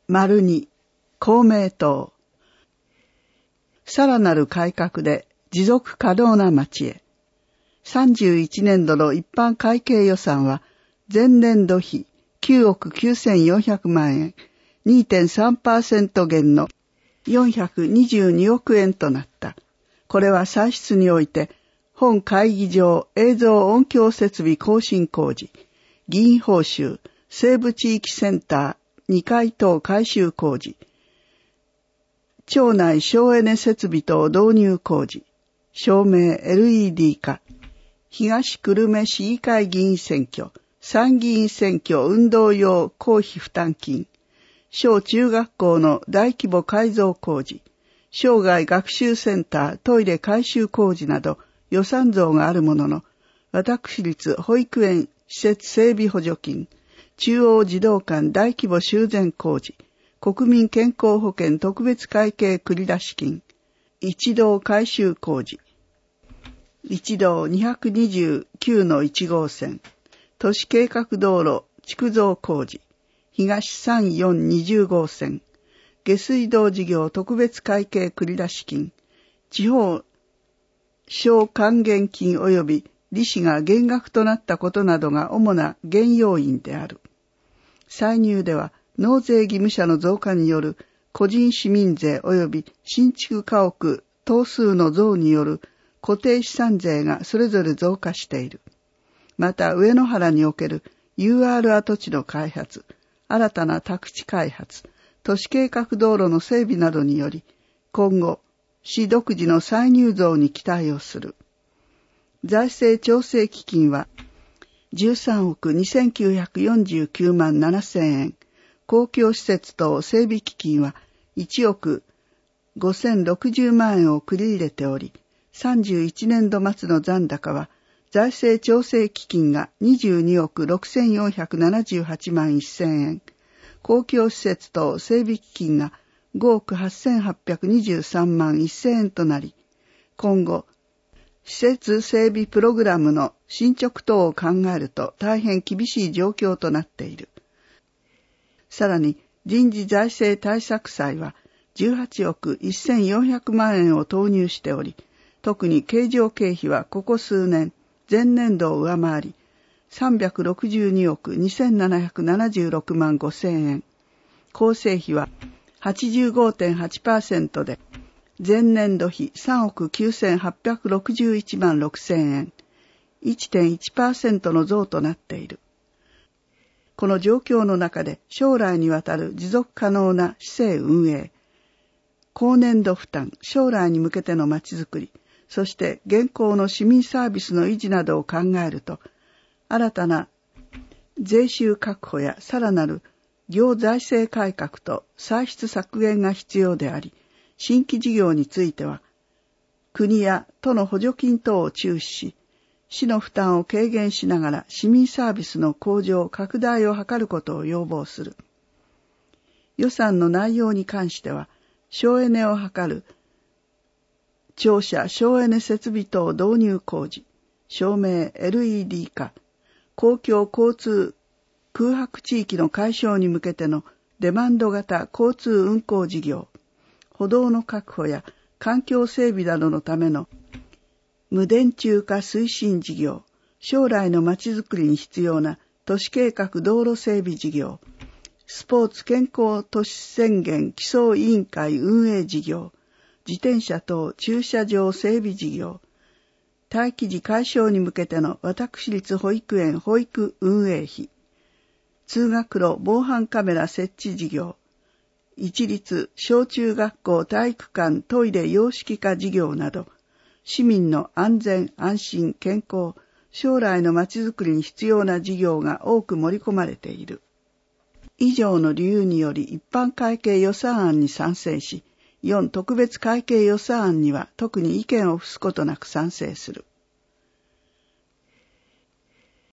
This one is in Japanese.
2、公明党。さらなる改革で持続可能な町へ。31年度の一般会計予算は前年度比9億9400万円、2.3% 減の422億円となった。これは歳出において本会議場映像音響設備更新工事、議員報酬、西部地域センター2階等改修工事、町内省エネ設備等導入工事、照明 LED 化、東久留米市議会議員選挙、参議院選挙運動用公費負担金、小中学校の大規模改造工事、生涯学習センタートイレ改修工事など予算増があるものの、私立保育園施設整備補助金、中央児童館大規模修繕工事、国民健康保険特別会計繰出金、一道改修工事、一道229-1号線、都市計画道路築造工事、東3420号線、下水道事業特別会計繰出金、地方省還元金及び利子が減額となったことなどが主な原要因である。歳入では納税義務者の増加による個人市民税及び新築家屋棟数の増による固定資産税がそれぞれ増加している。また上野原における UR 跡地の開発、新たな宅地開発、都市計画道路の整備などにより、今後、市独自の歳入増に期待をする。財政調整基金は13億2949万7000円、公共施設等整備基金は1億5060万円を繰り入れており、31年度末の残高は財政調整基金が22億6478万1000円、公共施設等整備基金が5億8823万1000円となり、今後、施設整備プログラムの進捗等を考えると大変厳しい状況となっている。さらに、人事財政対策債は18億1400万円を投入しており、特に経常経費はここ数年、前年度を上回り、362億2776万5000円。構成費は 85.8% で、前年度比3億9861万6000円。1.1% の増となっている。この状況の中で将来にわたる持続可能な市政運営、高年度負担、将来に向けてのまちづくり、そして現行の市民サービスの維持などを考えると、新たな税収確保やさらなる行財政改革と歳出削減が必要であり、新規事業については、国や都の補助金等を注視し、市の負担を軽減しながら市民サービスの向上、拡大を図ることを要望する。予算の内容に関しては、省エネを図る庁舎省エネ設備等導入工事、照明 LED 化、公共交通空白地域の解消に向けてのデマンド型交通運行事業、歩道の確保や環境整備などのための無電柱化推進事業、将来のまちづくりに必要な都市計画道路整備事業、スポーツ健康都市宣言基礎委員会運営事業、自転車等駐車場整備事業、待機児解消に向けての私立保育園保育運営費、通学路防犯カメラ設置事業、一律小中学校体育館トイレ洋式化事業など、市民の安全安心健康、将来のまちづくりに必要な事業が多く盛り込まれている。以上の理由により一般会計予算案に賛成し、4特別会計予算案には特に意見を付すことなく賛成する。